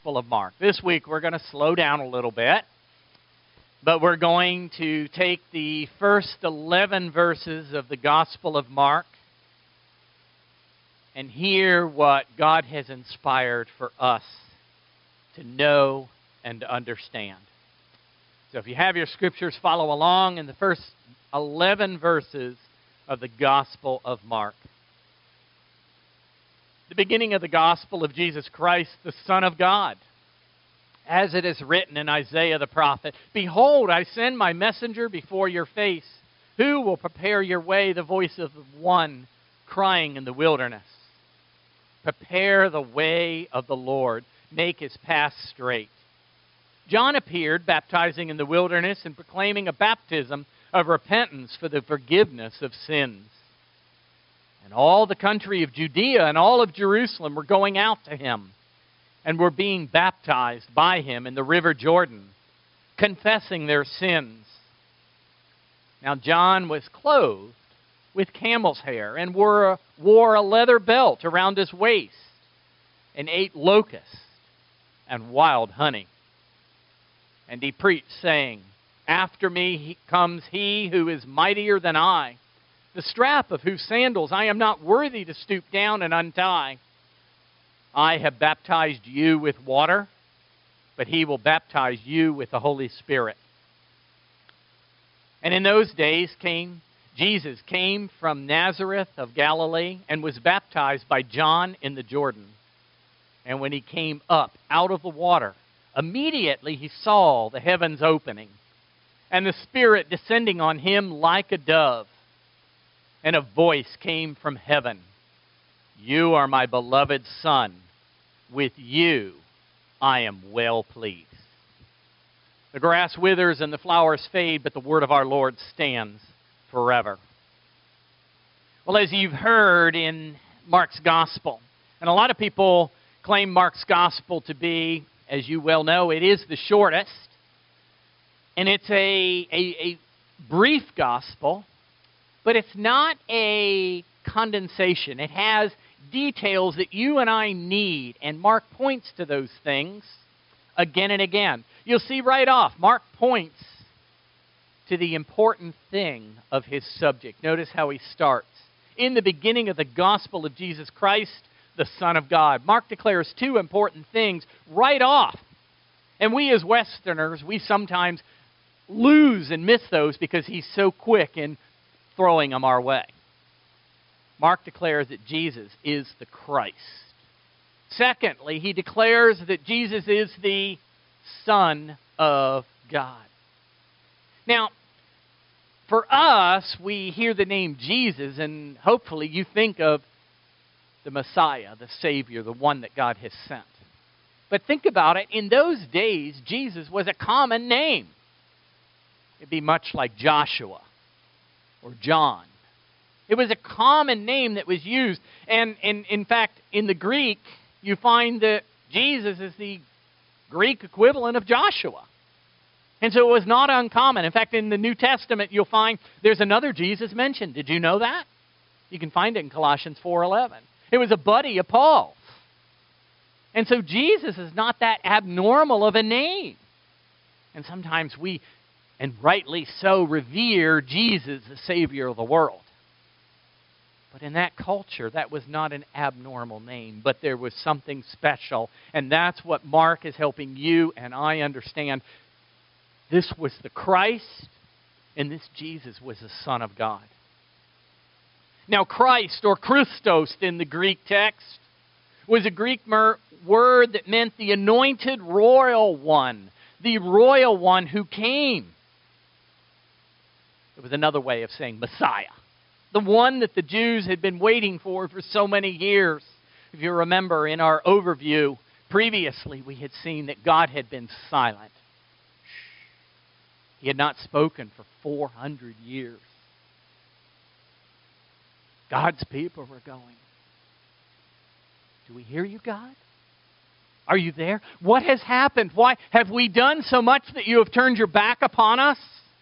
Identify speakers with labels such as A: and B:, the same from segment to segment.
A: Gospel of Mark. This week we're going to slow down a little bit, but we're going to take the first 11 verses of the Gospel of Mark and hear what God has inspired for us to know and to understand. So if you have your scriptures, follow along in the first 11 verses of the Gospel of Mark. The beginning of the gospel of Jesus Christ, the Son of God. As it is written in Isaiah the prophet, "Behold, I send my messenger before your face, who will prepare your way, the voice of one crying in the wilderness. Prepare the way of the Lord, make his path straight." John appeared, baptizing in the wilderness and proclaiming a baptism of repentance for the forgiveness of sins. And all the country of Judea and all of Jerusalem were going out to him and were being baptized by him in the river Jordan, confessing their sins. Now John was clothed with camel's hair and wore a leather belt around his waist and ate locusts and wild honey. And he preached, saying, "After me comes he who is mightier than I, the strap of whose sandals I am not worthy to stoop down and untie. I have baptized you with water, but he will baptize you with the Holy Spirit." And in those days Jesus came from Nazareth of Galilee and was baptized by John in the Jordan. And when he came up out of the water, immediately he saw the heavens opening, and the Spirit descending on him like a dove. And a voice came from heaven, "You are my beloved Son. With you I am well pleased." The grass withers and the flowers fade, but the word of our Lord stands forever. Well, as you've heard in Mark's Gospel, and a lot of people claim Mark's Gospel to be, as you well know, it is the shortest, and it's a brief Gospel. But it's not a condensation. It has details that you and I need, and Mark points to those things again and again. You'll see right off, Mark points to the important thing of his subject. Notice how he starts. In the beginning of the gospel of Jesus Christ, the Son of God. Mark declares two important things right off. And we as Westerners, we sometimes lose and miss those because he's so quick in throwing them our way. Mark declares that Jesus is the Christ. Secondly, he declares that Jesus is the Son of God. Now, for us, we hear the name Jesus, and hopefully you think of the Messiah, the Savior, the one that God has sent. But think about it. In those days, Jesus was a common name. It'd be much like Joshua or John. It was a common name that was used. And in fact, in the Greek, you find that Jesus is the Greek equivalent of Joshua. And so it was not uncommon. In fact, in the New Testament, you'll find there's another Jesus mentioned. Did you know that? You can find it in Colossians 4:11. It was a buddy of Paul's. And so Jesus is not that abnormal of a name. And sometimes we, and rightly so, revere Jesus, the Savior of the world. But in that culture, that was not an abnormal name, but there was something special. And that's what Mark is helping you and I understand. This was the Christ, and this Jesus was the Son of God. Now, Christ, or Christos in the Greek text, was a Greek word that meant the anointed royal one, the royal one who came. It was another way of saying Messiah, the one that the Jews had been waiting for so many years. If you remember in our overview previously, we had seen that God had been silent. He had not spoken for 400 years. God's people were going, "Do we hear you, God? Are you there? What has happened? Why have we done so much that you have turned your back upon us?"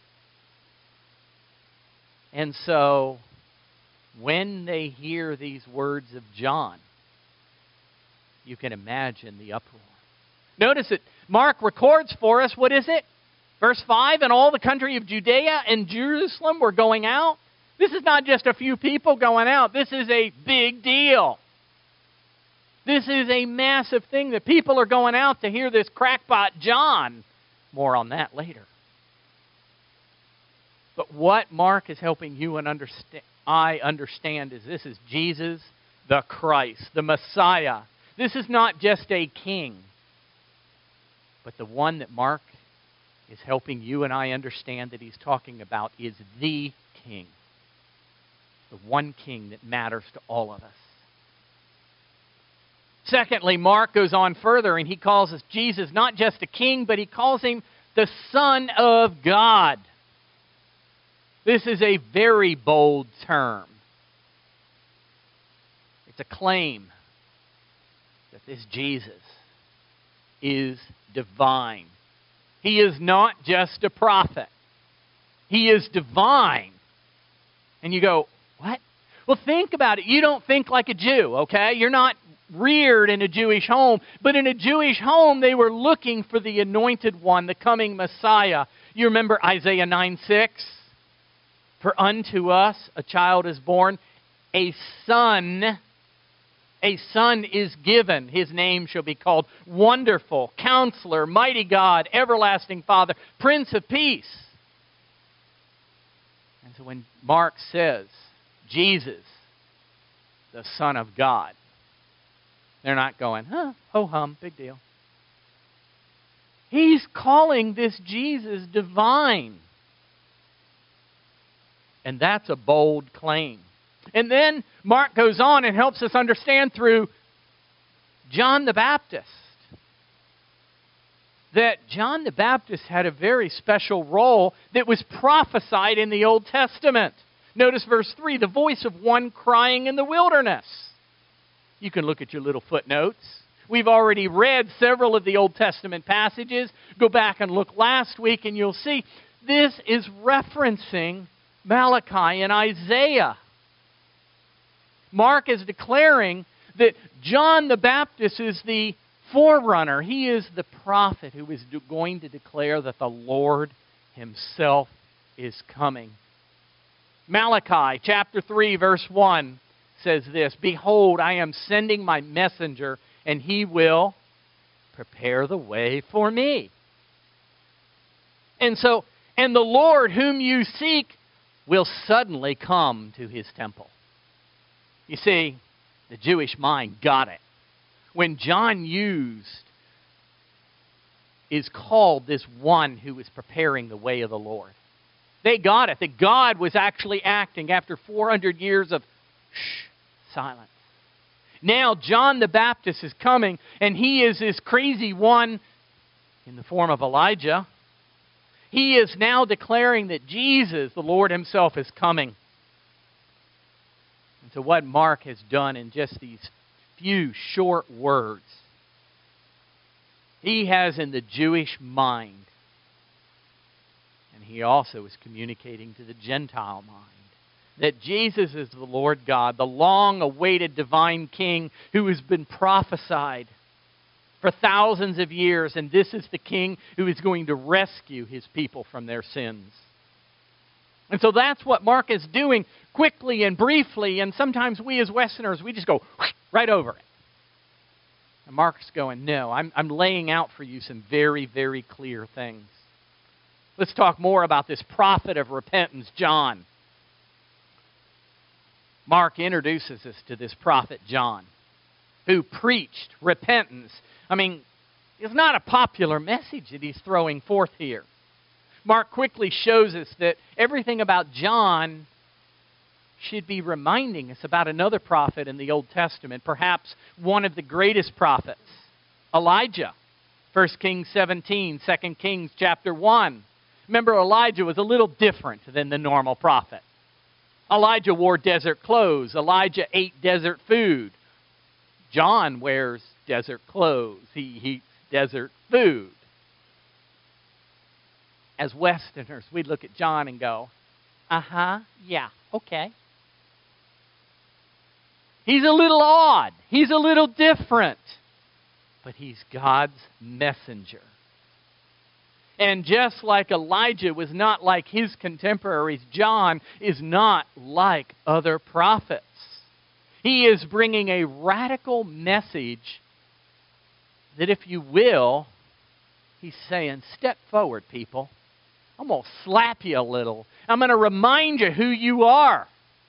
A: And so, when they hear these words of John, you can imagine the uproar. Notice that Mark records for us, what is it? Verse 5, and all the country of Judea and Jerusalem were going out. This is not just a few people going out. This is a big deal. This is a massive thing that people are going out to hear this crackpot John. More on that later. But what Mark is helping you and I understand is this is Jesus the Christ, the Messiah. This is not just a king, but the one that Mark is helping you and I understand that he's talking about is the king. The one king that matters to all of us. Secondly, Mark goes on further and he calls us Jesus not just a king, but he calls him the Son of God. This is a very bold term. It's a claim that this Jesus is divine. He is not just a prophet. He is divine. And you go, what? Well, think about it. You don't think like a Jew, okay? You're not reared in a Jewish home. But in a Jewish home, they were looking for the anointed one, the coming Messiah. You remember Isaiah 9:6? For unto us a child is born, a son is given. His name shall be called Wonderful, Counselor, Mighty God, Everlasting Father, Prince of Peace. And so when Mark says, Jesus, the Son of God, they're not going, ho-hum, big deal. He's calling this Jesus divine. And that's a bold claim. And then Mark goes on and helps us understand through John the Baptist that John the Baptist had a very special role that was prophesied in the Old Testament. Notice verse 3, the voice of one crying in the wilderness. You can look at your little footnotes. We've already read several of the Old Testament passages. Go back and look last week and you'll see this is referencing Malachi and Isaiah. Mark is declaring that John the Baptist is the forerunner. He is the prophet who is going to declare that the Lord himself is coming. Malachi chapter 3 verse 1 says this, behold, I am sending my messenger, and he will prepare the way for me. And the Lord whom you seek will suddenly come to his temple. You see, the Jewish mind got it. When John is called this one who is preparing the way of the Lord. They got it, that God was actually acting after 400 years of silence. Now John the Baptist is coming, and he is this crazy one in the form of Elijah. He is now declaring that Jesus, the Lord himself, is coming. And so what Mark has done in just these few short words, he has in the Jewish mind, and he also is communicating to the Gentile mind, that Jesus is the Lord God, the long-awaited divine King who has been prophesied for thousands of years, and this is the King who is going to rescue his people from their sins. And so that's what Mark is doing quickly and briefly, and sometimes we as Westerners, we just go right over it. And Mark's going, no, I'm laying out for you some very, very clear things. Let's talk more about this prophet of repentance, John. Mark introduces us to this prophet John, who preached repentance. I mean, it's not a popular message that he's throwing forth here. Mark quickly shows us that everything about John should be reminding us about another prophet in the Old Testament, perhaps one of the greatest prophets, Elijah. 1 Kings 17, 2 Kings chapter 1. Remember, Elijah was a little different than the normal prophet. Elijah wore desert clothes. Elijah ate desert food. John wears desert clothes. He eats desert food. As Westerners, we look at John and go, yeah, okay. He's a little odd. He's a little different. but he's God's messenger. And just like Elijah was not like his contemporaries, John is not like other prophets. He is bringing a radical message that, if you will, he's saying, step forward, people. I'm going to slap you a little. I'm going to remind you who you are.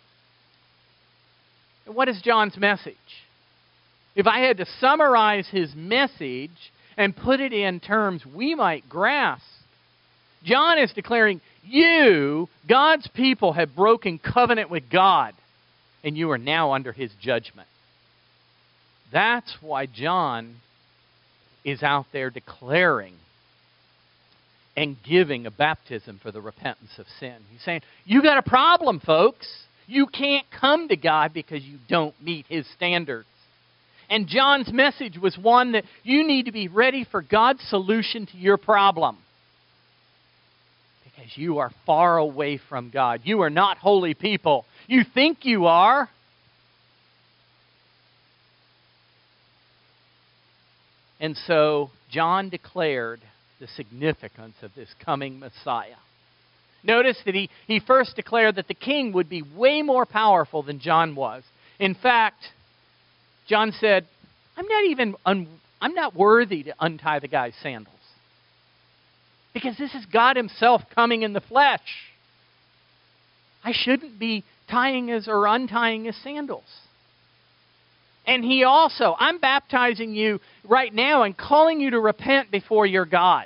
A: And what is John's message? If I had to summarize his message and put it in terms we might grasp, John is declaring, you, God's people, have broken covenant with God, and you are now under his judgment. That's why John is out there declaring and giving a baptism for the repentance of sin. He's saying, you got a problem, folks. You can't come to God because you don't meet his standards. And John's message was one that you need to be ready for God's solution to your problem. Because you are far away from God. You are not holy people. You think you are. And so John declared the significance of this coming Messiah. Notice that he first declared that the king would be way more powerful than John was. In fact, John said, I'm not worthy to untie the guy's sandals. Because this is God himself coming in the flesh. I shouldn't be tying his or untying his sandals. And he also, I'm baptizing you right now and calling you to repent before your God.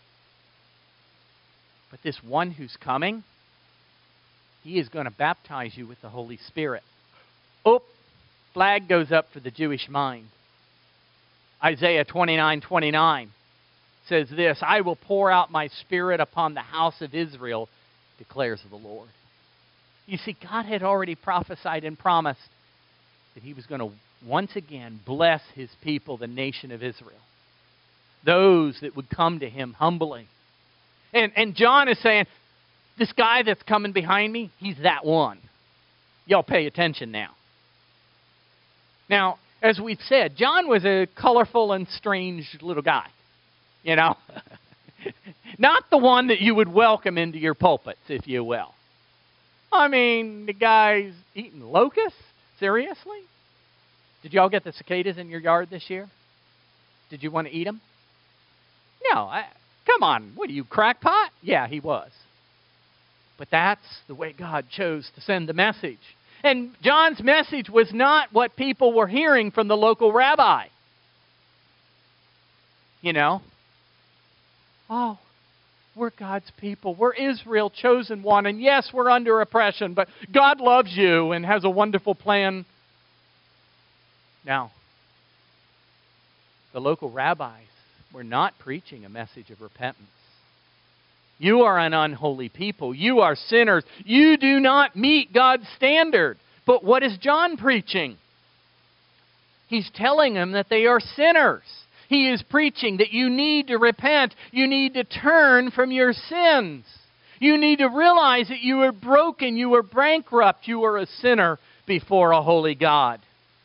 A: But this one who's coming, he is going to baptize you with the Holy Spirit. Oh, flag goes up for the Jewish mind. Isaiah 29:29 says this, I will pour out my Spirit upon the house of Israel, declares the Lord. You see, God had already prophesied and promised that he was going to once again bless his people, the nation of Israel. Those that would come to him humbly. And John is saying, this guy that's coming behind me, he's that one. Y'all pay attention now. Now, as we've said, John was a colorful and strange little guy. You know? Not the one that you would welcome into your pulpits, if you will. I mean, the guy's eating locusts? Seriously? Did y'all get the cicadas in your yard this year? Did you want to eat them? No. Come on. What are you, crackpot? Yeah, he was. But that's the way God chose to send the message. And John's message was not what people were hearing from the local rabbi. You know? Oh, we're God's people. We're Israel, chosen one. And yes, we're under oppression, but God loves you and has a wonderful plan. Now, the local rabbis were not preaching a message of repentance. You are an unholy people. You are sinners. You do not meet God's standard. But what is John preaching? He's telling them that they are sinners. He is preaching that you need to repent. You need to turn from your sins. You need to realize that you are broken. You are bankrupt. You are a sinner before a holy God.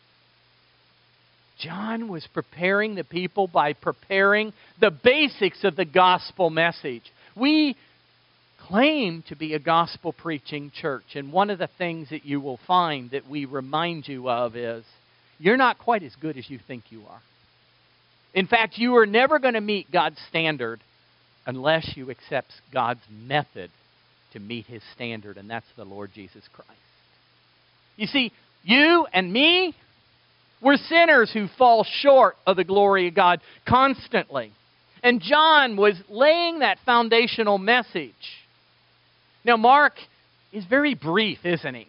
A: John was preparing the people by preparing the basics of the gospel message. We claim to be a gospel preaching church, and one of the things that you will find that we remind you of is you're not quite as good as you think you are. In fact, you are never going to meet God's standard unless you accept God's method to meet his standard, and that's the Lord Jesus Christ. You see, you and me, we're sinners who fall short of the glory of God constantly. And John was laying that foundational message. Now, Mark is very brief, isn't he?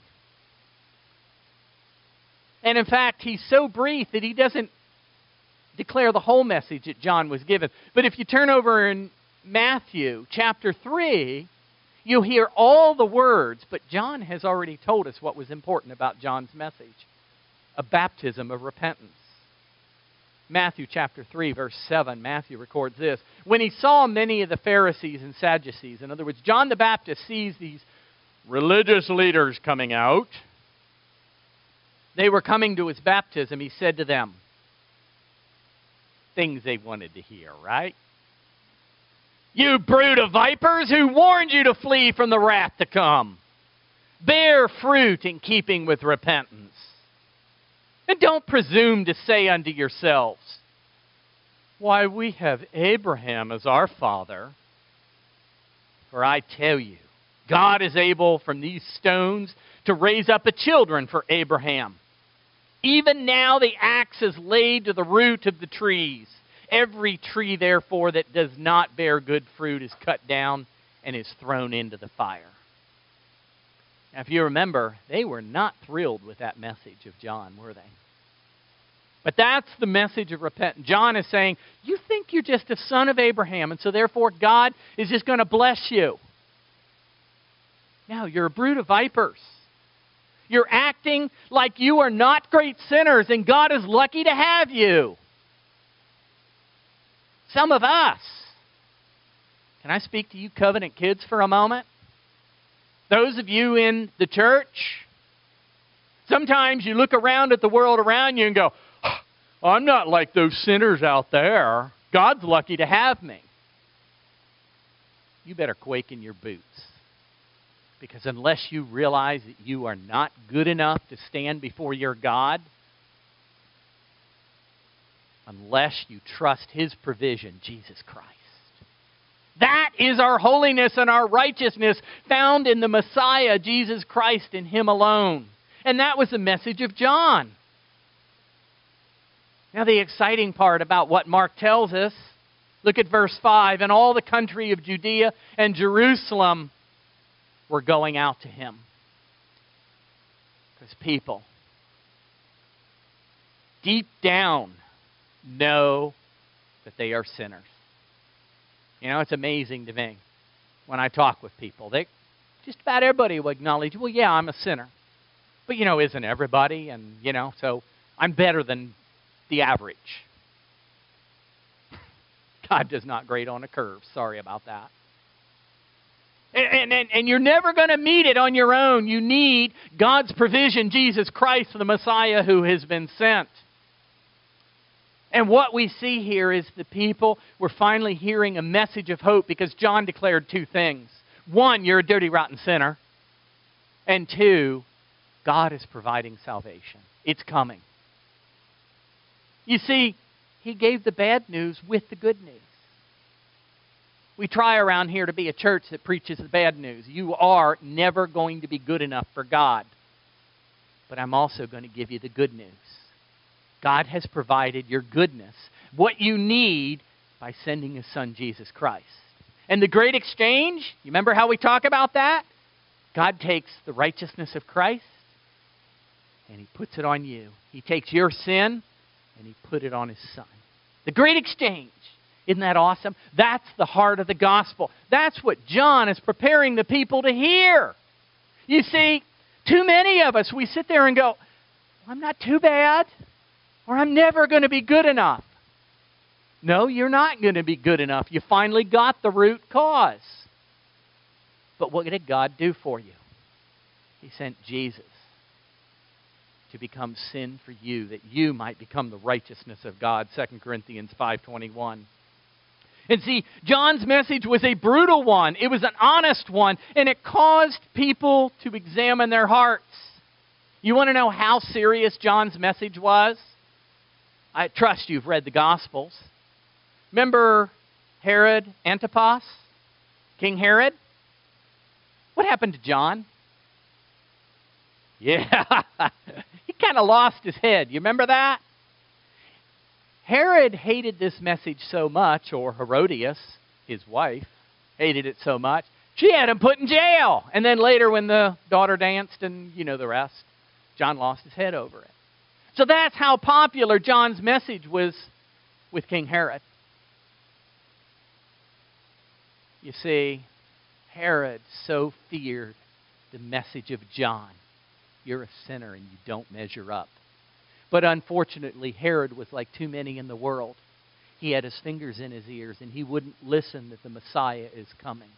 A: And in fact, he's so brief that he doesn't declare the whole message that John was given. But if you turn over in Matthew chapter 3, you'll hear all the words, but John has already told us what was important about John's message. A baptism of repentance. Matthew chapter 3, verse 7, Matthew records this. When he saw many of the Pharisees and Sadducees, in other words, John the Baptist sees these religious leaders coming out. They were coming to his baptism. He said to them, things they wanted to hear, right? You brood of vipers, who warned you to flee from the wrath to come? Bear fruit in keeping with repentance. And don't presume to say unto yourselves, why, we have Abraham as our father. For I tell you, God is able from these stones to raise up a children for Abraham. Even now the axe is laid to the root of the trees. Every tree, therefore, that does not bear good fruit is cut down and is thrown into the fire. Now, if you remember, they were not thrilled with that message of John, were they? But that's the message of repentance. John is saying, you think you're just a son of Abraham, and so therefore God is just going to bless you. No, you're a brood of vipers. You're acting like you are not great sinners, and God is lucky to have you. Some of us. Can I speak to you covenant kids for a moment? Those of you in the church, sometimes you look around at the world around you and go, I'm not like those sinners out there. God's lucky to have me. You better quake in your boots. Because unless you realize that you are not good enough to stand before your God, unless you trust His provision, Jesus Christ. That is our holiness and our righteousness found in the Messiah, Jesus Christ, in Him alone. And that was the message of John. Now the exciting part about what Mark tells us, look at verse 5. And all the country of Judea and Jerusalem were going out to Him. Because people, deep down, know that they are sinners. You know, it's amazing to me when I talk with people. Just about everybody will acknowledge, well, yeah, I'm a sinner. But, isn't everybody? And, so I'm better than the average. God does not grade on a curve. Sorry about that. And you're never going to meet it on your own. You need God's provision, Jesus Christ, the Messiah who has been sent. And what we see here is the people were finally hearing a message of hope because John declared two things. One, you're a dirty, rotten sinner. And two, God is providing salvation. It's coming. You see, He gave the bad news with the good news. We try around here to be a church that preaches the bad news. You are never going to be good enough for God. But I'm also going to give you the good news. God has provided your goodness, what you need, by sending His Son, Jesus Christ. And the great exchange, you remember how we talk about that? God takes the righteousness of Christ and He puts it on you. He takes your sin and He put it on His Son. The great exchange. Isn't that awesome? That's the heart of the gospel. That's what John is preparing the people to hear. You see, too many of us, we sit there and go, I'm not too bad, or I'm never going to be good enough. No, you're not going to be good enough. You finally got the root cause. But what did God do for you? He sent Jesus to become sin for you, that you might become the righteousness of God. 2 Corinthians 5:21. And see, John's message was a brutal one. It was an honest one, and it caused people to examine their hearts. You want to know how serious John's message was? I trust you've read the Gospels. Remember Herod Antipas? King Herod? What happened to John? Yeah, he kind of lost his head. You remember that? Herod hated this message so much, or Herodias, his wife, hated it so much, she had him put in jail. And then later when the daughter danced and you know the rest, John lost his head over it. So that's how popular John's message was with King Herod. You see, Herod so feared the message of John. You're a sinner and you don't measure up. But unfortunately, Herod was like too many in the world. He had his fingers in his ears and he wouldn't listen that the Messiah is coming.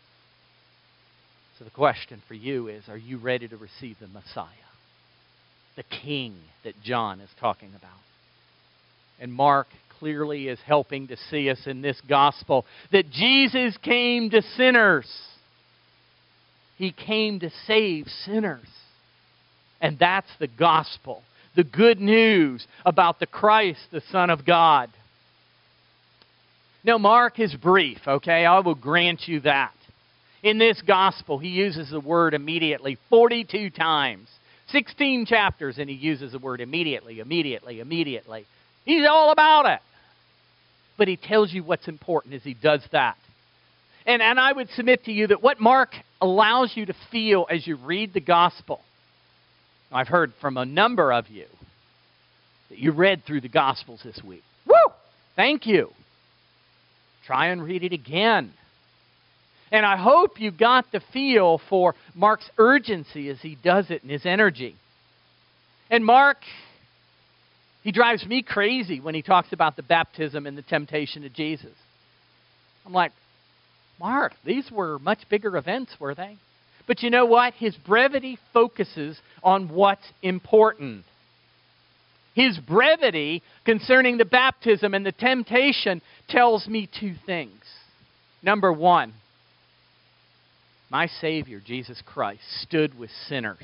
A: So the question for you is, are you ready to receive the Messiah? the King that John is talking about. And Mark clearly is helping to see us in this gospel that Jesus came to sinners. He came to save sinners. And that's the gospel, the good news about the Christ, the Son of God. Now, Mark is brief, okay? I will grant you that. In this gospel, he uses the word immediately 42 times. 16 chapters, and he uses the word immediately, immediately, immediately. He's all about it. But he tells you what's important as he does that. And I would submit to you that what Mark allows you to feel as you read the gospel, I've heard from a number of you that you read through the Gospels this week. Woo! Thank you. Try and read it again. And I hope you got the feel for Mark's urgency as he does it and his energy. And Mark, he drives me crazy when he talks about the baptism and the temptation of Jesus. I'm like, Mark, these were much bigger events, were they? But you know what? His brevity focuses on what's important. His brevity concerning the baptism and the temptation tells me two things. Number one, my Savior, Jesus Christ, stood with sinners.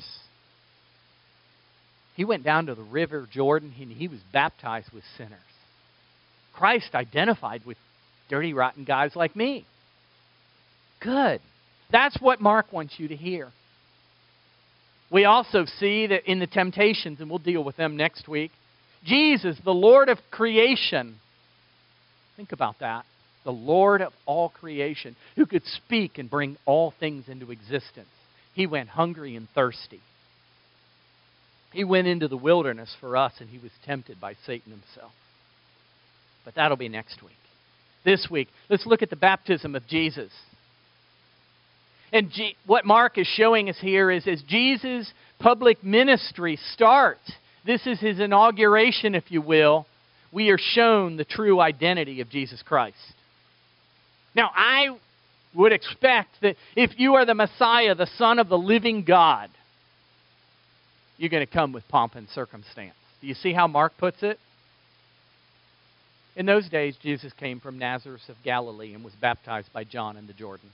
A: He went down to the river Jordan and he was baptized with sinners. Christ identified with dirty, rotten guys like me. Good. That's what Mark wants you to hear. We also see that in the temptations, and we'll deal with them next week, Jesus, the Lord of creation, think about that, the Lord of all creation, who could speak and bring all things into existence. He went hungry and thirsty. He went into the wilderness for us, and he was tempted by Satan himself. But that'll be next week. This week, let's look at the baptism of Jesus. And what Mark is showing us here is as Jesus' public ministry starts, this is his inauguration, if you will, we are shown the true identity of Jesus Christ. Now, I would expect that if you are the Messiah, the Son of the living God, you're going to come with pomp and circumstance. Do you see how Mark puts it? In those days, Jesus came from Nazareth of Galilee and was baptized by John in the Jordan.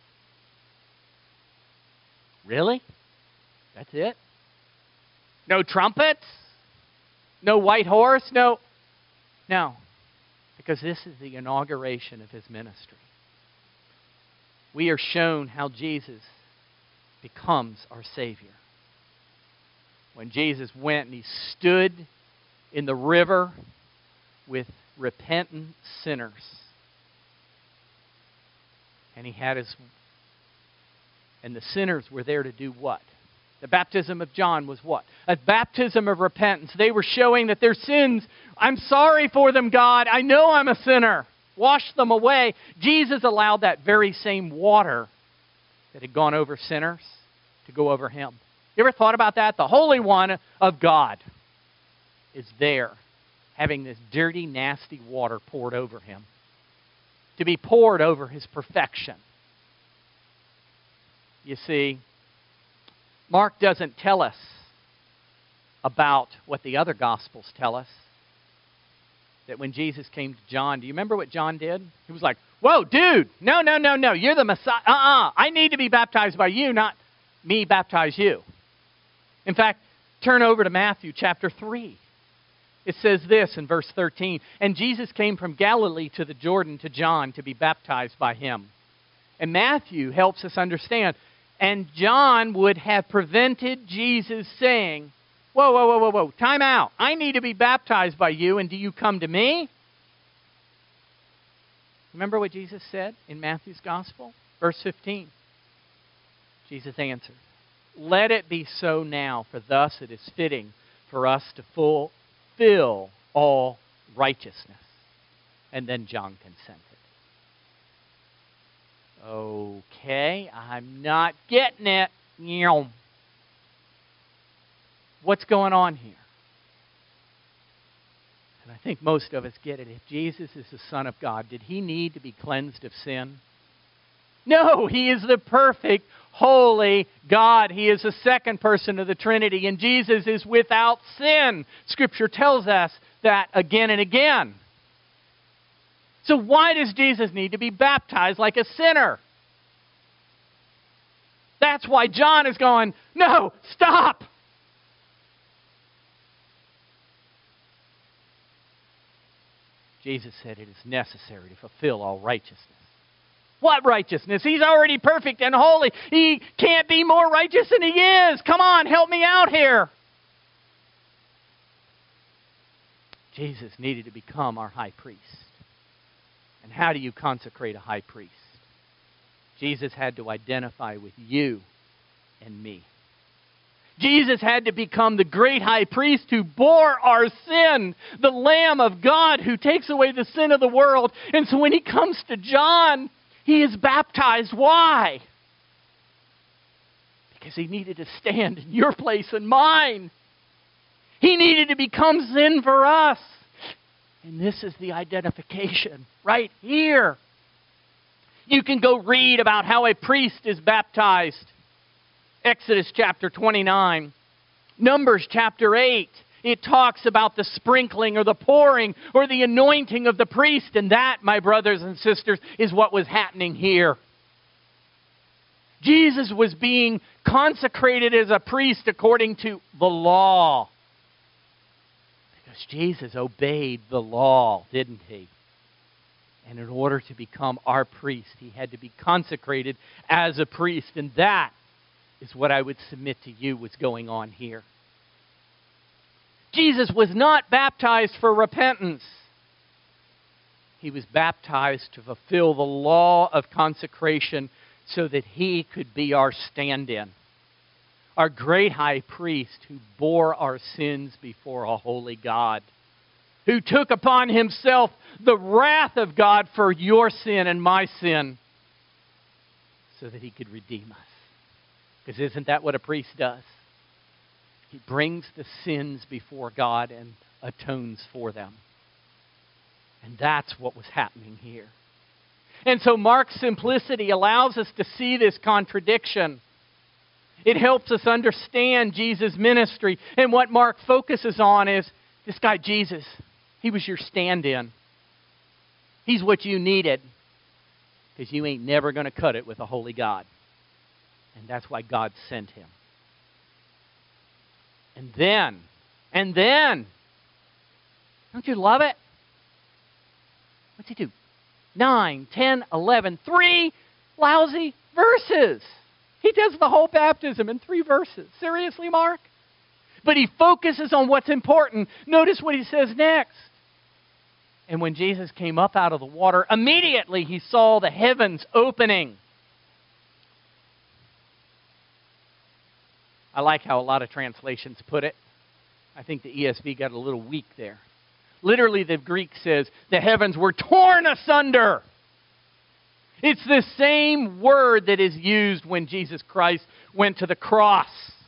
A: Really? That's it? No trumpets? No white horse? No. Because this is the inauguration of his ministry. We are shown how Jesus becomes our Savior. When Jesus went and he stood in the river with repentant sinners. And the sinners were there to do what? The baptism of John was what? A baptism of repentance. They were showing that their sins, I'm sorry for them, God. I know I'm a sinner. Wash them away. Jesus allowed that very same water that had gone over sinners to go over him. You ever thought about that? The Holy One of God is there, having this dirty, nasty water poured over him, to be poured over his perfection. You see, Mark doesn't tell us about what the other Gospels tell us. That when Jesus came to John, do you remember what John did? He was like, whoa, dude, no, you're the Messiah. I need to be baptized by you, not me baptize you. In fact, turn over to Matthew chapter 3. It says this in verse 13, and Jesus came from Galilee to the Jordan to John to be baptized by him. And Matthew helps us understand, and John would have prevented Jesus saying, whoa, time out. I need to be baptized by you, and do you come to me? Remember what Jesus said in Matthew's Gospel? Verse 15. Jesus answered, let it be so now, for thus it is fitting for us to fulfill all righteousness. And then John consented. Okay, I'm not getting it. What's going on here? And I think most of us get it. If Jesus is the Son of God, did he need to be cleansed of sin? No, He is the perfect, holy God. He is the second person of the Trinity, and Jesus is without sin. Scripture tells us that again and again. So why does Jesus need to be baptized like a sinner? That's why John is going, no, stop. Jesus said it is necessary to fulfill all righteousness. What righteousness? He's already perfect and holy. He can't be more righteous than He is. Come on, help me out here. Jesus needed to become our high priest. And how do you consecrate a high priest? Jesus had to identify with you and me. Jesus had to become the great high priest who bore our sin, the Lamb of God who takes away the sin of the world. And so when He comes to John, he is baptized. Why? Because He needed to stand in your place and mine. He needed to become sin for us. And this is the identification right here. You can go read about how a priest is baptized. Exodus chapter 29. Numbers chapter 8. It talks about the sprinkling or the pouring or the anointing of the priest. And that, my brothers and sisters, is what was happening here. Jesus was being consecrated as a priest according to the law. Because Jesus obeyed the law, didn't He? And in order to become our priest, He had to be consecrated as a priest. And that is what I would submit to you was going on here. Jesus was not baptized for repentance. He was baptized to fulfill the law of consecration so that He could be our stand-in. Our great high priest who bore our sins before a holy God. Who took upon Himself the wrath of God for your sin and my sin so that He could redeem us. Because isn't that what a priest does? He brings the sins before God and atones for them. And that's what was happening here. And so Mark's simplicity allows us to see this contradiction. It helps us understand Jesus' ministry. And what Mark focuses on is this guy Jesus. He was your stand-in. He's what you needed. Because you ain't never going to cut it with a holy God. And that's why God sent Him. And then, don't you love it? What's He do? 9, 10, 11, 3 lousy verses. He does the whole baptism in 3 verses. Seriously, Mark? But He focuses on what's important. Notice what He says next. And when Jesus came up out of the water, immediately He saw the heavens opening. I like how a lot of translations put it. I think the ESV got a little weak there. Literally, the Greek says, the heavens were torn asunder. It's the same word that is used when Jesus Christ went to the cross.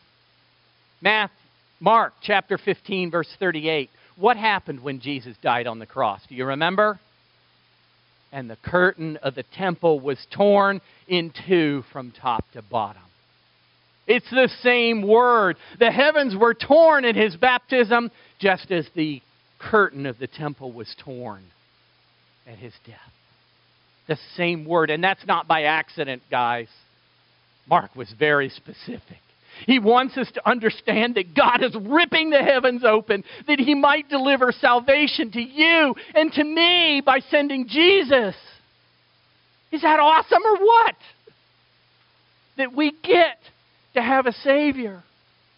A: Mark chapter 15, verse 38. What happened when Jesus died on the cross? Do you remember? And the curtain of the temple was torn in two from top to bottom. It's the same word. The heavens were torn in His baptism, just as the curtain of the temple was torn at His death. The same word. And that's not by accident, guys. Mark was very specific. He wants us to understand that God is ripping the heavens open, that He might deliver salvation to you and to me by sending Jesus. Is that awesome or what? That we get to have a Savior.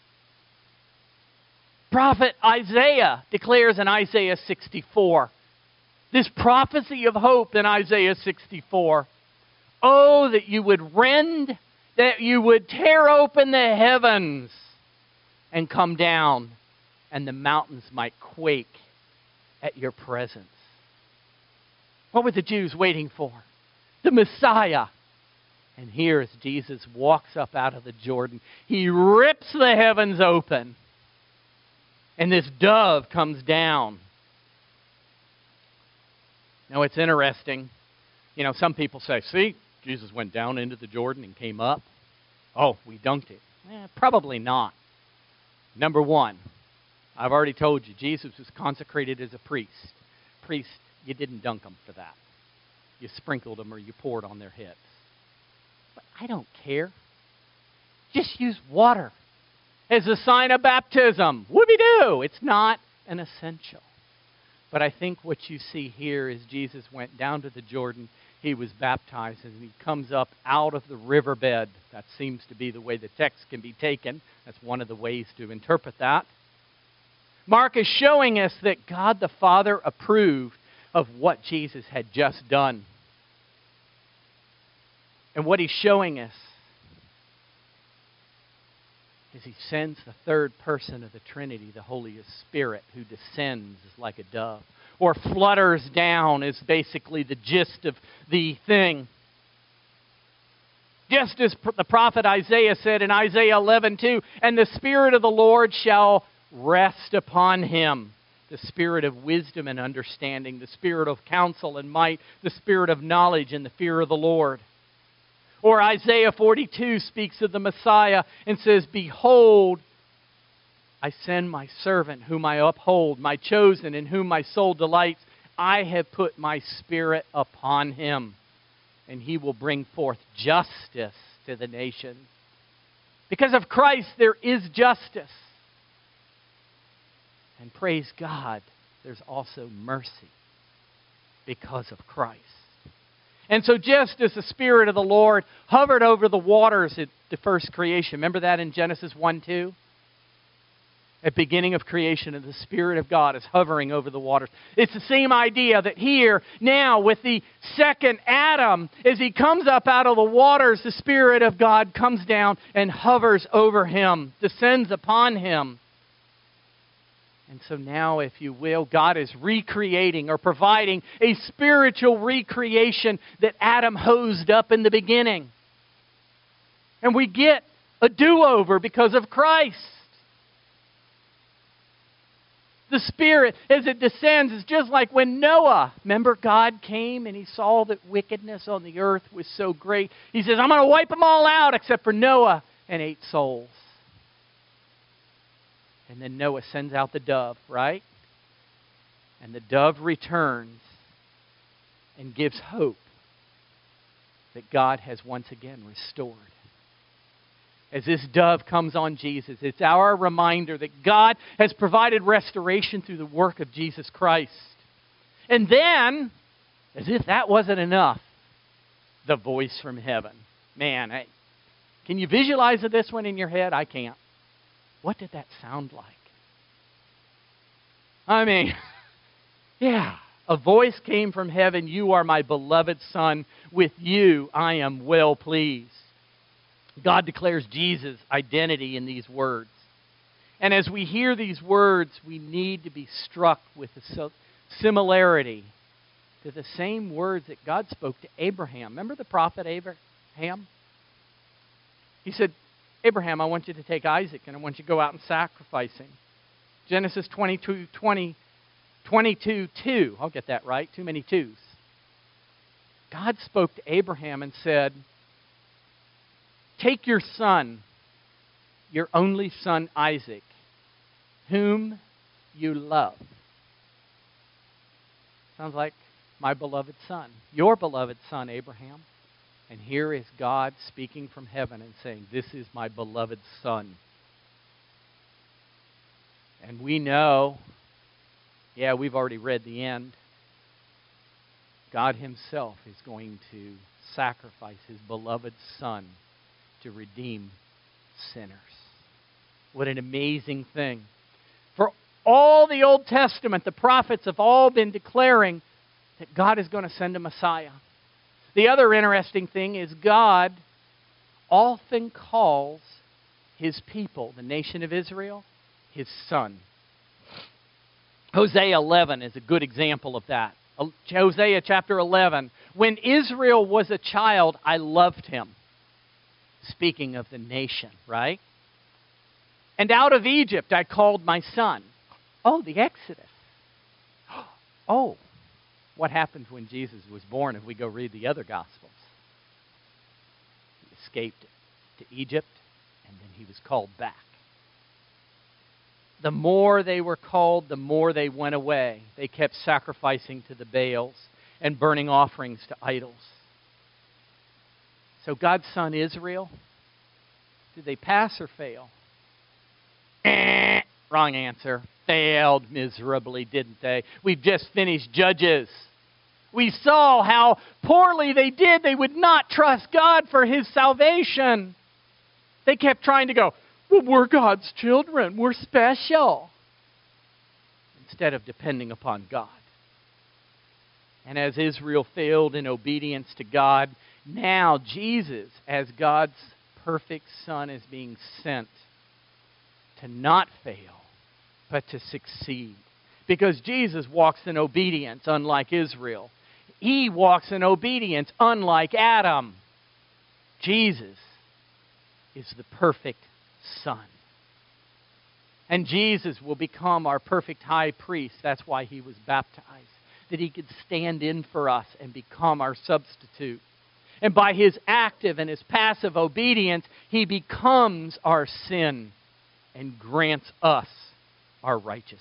A: Prophet Isaiah declares in Isaiah 64, this prophecy of hope in Isaiah 64. Oh, that you would rend, that you would tear open the heavens and come down, and the mountains might quake at your presence. What were the Jews waiting for? The Messiah. And here as Jesus walks up out of the Jordan, He rips the heavens open. And this dove comes down. Now it's interesting. You know, some people say, see, Jesus went down into the Jordan and came up. Oh, we dunked it. Probably not. Number one, I've already told you, Jesus was consecrated as a priest. Priest, you didn't dunk them for that. You sprinkled them or you poured on their heads. But I don't care. Just use water as a sign of baptism. Whoopie-doo! It's not an essential. But I think what you see here is Jesus went down to the Jordan. He was baptized, and he comes up out of the riverbed. That seems to be the way the text can be taken. That's one of the ways to interpret that. Mark is showing us that God the Father approved of what Jesus had just done. And what he's showing us is he sends the third person of the Trinity, the Holy Spirit, who descends like a dove, or flutters down is basically the gist of the thing. Just as the prophet Isaiah said in Isaiah 11:2, "And the Spirit of the Lord shall rest upon him, the Spirit of wisdom and understanding, the Spirit of counsel and might, the Spirit of knowledge and the fear of the Lord." Or Isaiah 42 speaks of the Messiah and says, "Behold, I send my servant whom I uphold, my chosen in whom my soul delights. I have put my Spirit upon him, and he will bring forth justice to the nations." Because of Christ, there is justice. And praise God, there's also mercy because of Christ. And so just as the Spirit of the Lord hovered over the waters at the first creation, remember that in Genesis 1:2? At the beginning of creation, and the Spirit of God is hovering over the waters. It's the same idea that here, now, with the second Adam, as he comes up out of the waters, the Spirit of God comes down and hovers over him, descends upon him. And so now, if you will, God is recreating or providing a spiritual recreation that Adam hosed up in the beginning. And we get a do-over because of Christ. The Spirit, as it descends, is just like when Noah, remember, God came and he saw that wickedness on the earth was so great. He says, "I'm going to wipe them all out except for Noah and 8 souls." And then Noah sends out the dove, right? And the dove returns and gives hope that God has once again restored. As this dove comes on Jesus, it's our reminder that God has provided restoration through the work of Jesus Christ. And then, as if that wasn't enough, the voice from heaven. Man, can you visualize this one in your head? I can't. What did that sound like? I mean, yeah, a voice came from heaven, "You are my beloved Son. With you I am well pleased." God declares Jesus' identity in these words. And as we hear these words, we need to be struck with the similarity to the same words that God spoke to Abraham. Remember the prophet Abraham? He said, "Abraham, I want you to take Isaac and I want you to go out and sacrifice him." Genesis 22:2. I'll get that right. Too many twos. God spoke to Abraham and said, "Take your son, your only son Isaac, whom you love." Sounds like my beloved son. Your beloved son, Abraham. And here is God speaking from heaven and saying, "This is my beloved Son." And we know, we've already read the end. God himself is going to sacrifice his beloved Son to redeem sinners. What an amazing thing. For all the Old Testament, the prophets have all been declaring that God is going to send a Messiah. The other interesting thing is God often calls his people, the nation of Israel, his son. Hosea 11 is a good example of that. Hosea chapter 11. "When Israel was a child, I loved him." Speaking of the nation, right? "And out of Egypt I called my son." Oh, the Exodus. Oh, what happened when Jesus was born if we go read the other Gospels? escaped to Egypt, and then he was called back. The more they were called, the more they went away. They kept sacrificing to the Baals and burning offerings to idols. So God's son Israel, did they pass or fail? Wrong answer. Failed miserably, didn't they? We've just finished Judges. We saw how poorly they did. They would not trust God for His salvation. They kept trying to go, well, we're God's children. We're special. Instead of depending upon God. And as Israel failed in obedience to God, now Jesus, as God's perfect Son, is being sent to not fail, but to succeed. Because Jesus walks in obedience, unlike Israel. He walks in obedience, unlike Adam. Jesus is the perfect Son. And Jesus will become our perfect high priest. That's why He was baptized. That He could stand in for us and become our substitute. And by His active and His passive obedience, He becomes our sin and grants us our righteousness.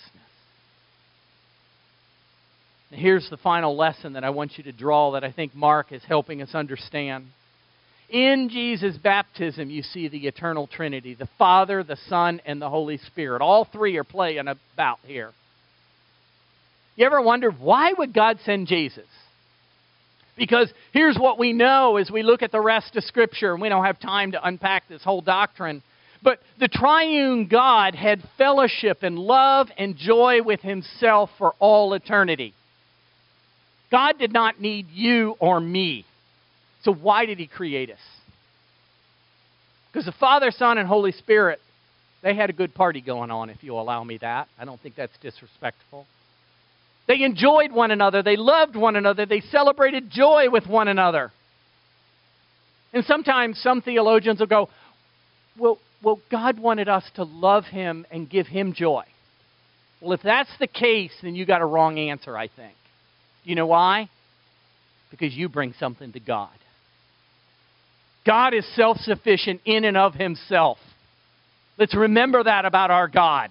A: Now, here's the final lesson that I want you to draw that I think Mark is helping us understand. In Jesus' baptism, you see the eternal Trinity, the Father, the Son, and the Holy Spirit. All three are playing about here. You ever wonder, why would God send Jesus? Because here's what we know as we look at the rest of Scripture, and we don't have time to unpack this whole doctrine. But the triune God had fellowship and love and joy with Himself for all eternity. God did not need you or me. So why did He create us? Because the Father, Son, and Holy Spirit, they had a good party going on, if you'll allow me that. I don't think that's disrespectful. They enjoyed one another. They loved one another. They celebrated joy with one another. And sometimes some theologians will go, well, God wanted us to love Him and give Him joy. Well, if that's the case, then you got a wrong answer, I think. You know why? Because you bring something to God. God is self-sufficient in and of Himself. Let's remember that about our God.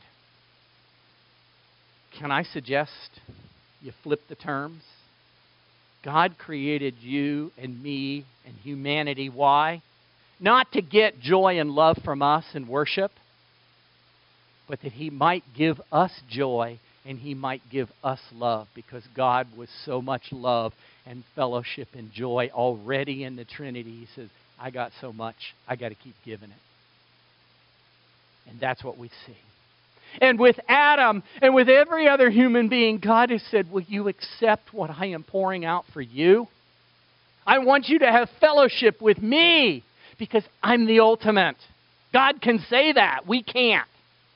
A: Can I suggest you flip the terms? God created you and me and humanity. Why? Not to get joy and love from us and worship, but that He might give us joy and He might give us love, because God was so much love and fellowship and joy already in the Trinity. He says, I got so much, I got to keep giving it. And that's what we see. And with Adam and with every other human being, God has said, will you accept what I am pouring out for you? I want you to have fellowship with me because I'm the ultimate. God can say that. We can't.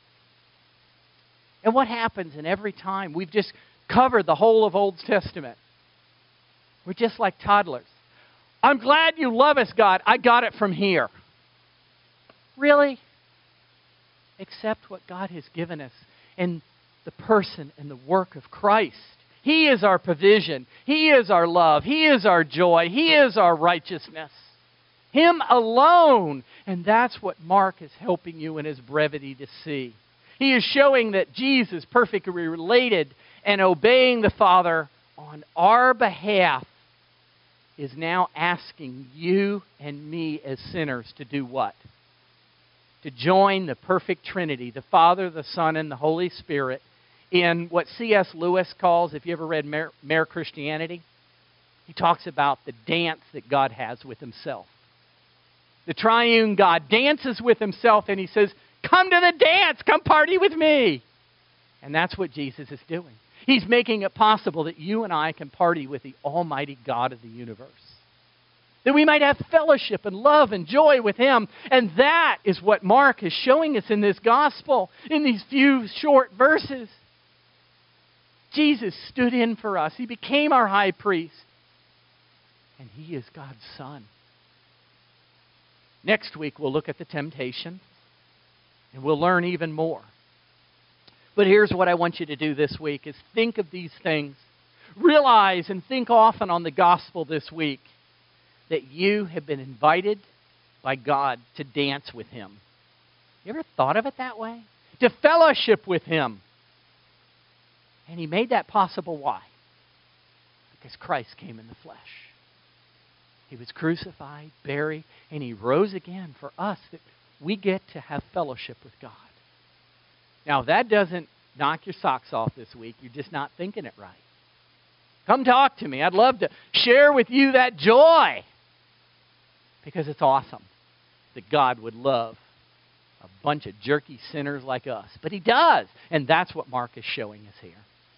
A: And what happens in every time? We've just covered the whole of Old Testament. We're just like toddlers. I'm glad you love us, God. I got it from here. Really? Accept what God has given us in the person and the work of Christ. He is our provision. He is our love. He is our joy. He is our righteousness. Him alone. And that's what Mark is helping you in his brevity to see. He is showing that Jesus, perfectly related and obeying the Father on our behalf, is now asking you and me as sinners to do what? To join the perfect Trinity, the Father, the Son, and the Holy Spirit, in what C.S. Lewis calls, if you ever read Mere Christianity, he talks about the dance that God has with Himself. The triune God dances with Himself, and He says, come to the dance, come party with me. And that's what Jesus is doing. He's making it possible that you and I can party with the Almighty God of the universe. That we might have fellowship and love and joy with Him. And that is what Mark is showing us in this gospel, in these few short verses. Jesus stood in for us. He became our high priest. And He is God's Son. Next week we'll look at the temptation. And we'll learn even more. But here's what I want you to do this week is think of these things. Realize and think often on the gospel this week that you have been invited by God to dance with Him. You ever thought of it that way? To fellowship with Him. And He made that possible. Why? Because Christ came in the flesh. He was crucified, buried, and He rose again for us, that we get to have fellowship with God. Now, if that doesn't knock your socks off this week, you're just not thinking it right. Come talk to me. I'd love to share with you that joy. Because it's awesome that God would love a bunch of jerky sinners like us. But He does. And that's what Mark is showing us here.